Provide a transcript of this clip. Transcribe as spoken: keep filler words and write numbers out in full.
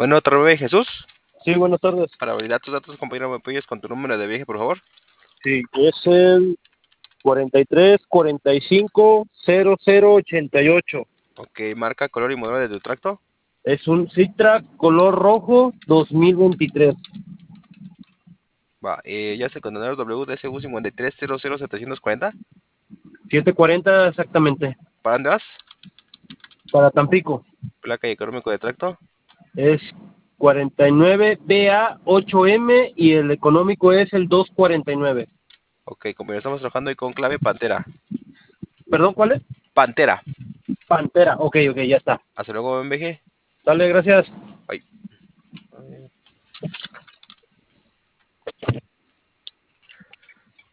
Bueno, otra vez, Jesús. Sí, buenas tardes. Para validar tus datos, compañero, ¿me apoyas con tu número de viaje, por favor? Sí, es el cuarenta y tres, cuarenta y cinco, cero cero ochenta y ocho. Ok, marca, color y modelo de tu tracto. Es un Citra color rojo dos mil veintitrés. Va, eh, ya es el contenedor W D S U cinco tres cero cero siete cuatro cero. setecientos cuarenta exactamente. ¿Para dónde vas? Para Tampico. Placa y económico de tracto. Es cuarenta y nueve B A ocho M y el económico es el doscientos cuarenta y nueve. Ok, compañero, estamos trabajando hoy con clave Pantera. ¿Perdón, cuál es? Pantera. Pantera. Ok, ok, ya está. Hasta luego, M V G. Dale, gracias. Bye.